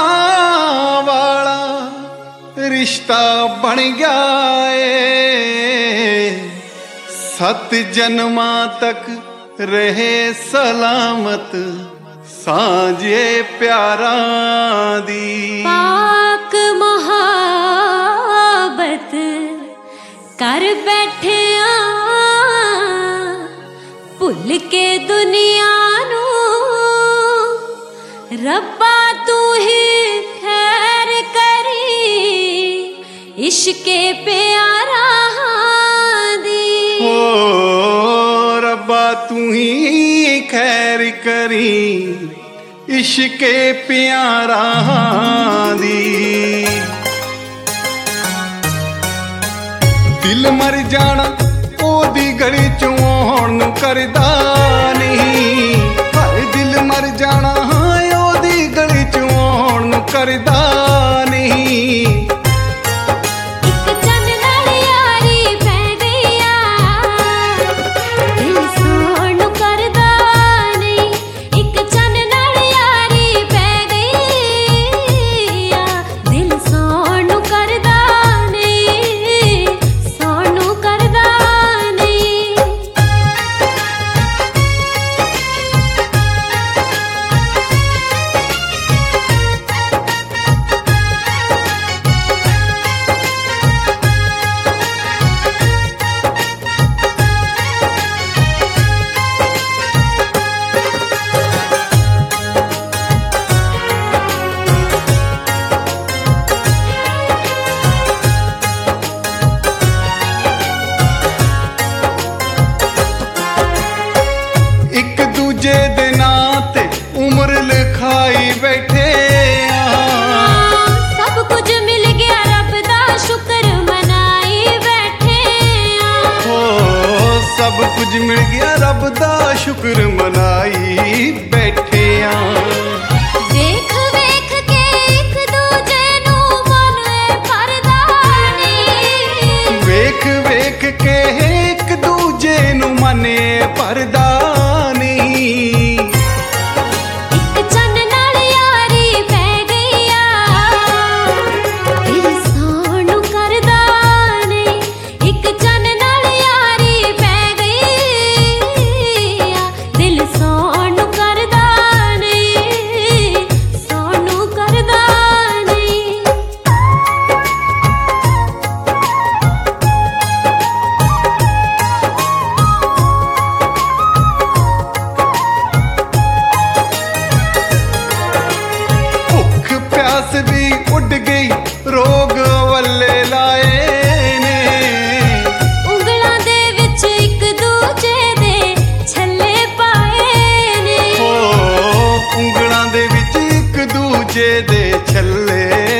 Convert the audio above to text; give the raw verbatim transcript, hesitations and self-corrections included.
वाला रिश्ता बन गया है, सत जन्मां तक रहे सलामत सांझे प्यारा दी। पाक मुहाबत कर बैठे भुल के दुनिया नू, रब्बा तू ही खैर करी इश्के प्यारा दी। ओ रब्बा तू ही खैर करी इश्के प्यारा दी। दिल मर जाना ओदी गली चों आउण नूं करदा नहीं, हर दिल मर जाना ओदी गली चों आउण नूं करदा नहीं। दूजे दे नां ते उम्र लिखाई बैठे, सब कुछ मिल गया रब दा शुक्र मनाई बैठे। हो सब कुछ मिल गया रब दा शुक्र मनाई बैठे। देख वेख के एक दूजे नू मन भरदा नहीं, वेख वेख के एक दूजे नू मन भरदा भी उड़ गई रोग वल्ले लाए ने, उंगलां दे विच इक दूजे दे छल्ले पाए ने। ओ उंगलां दे विच इक दूजे दे छल्ले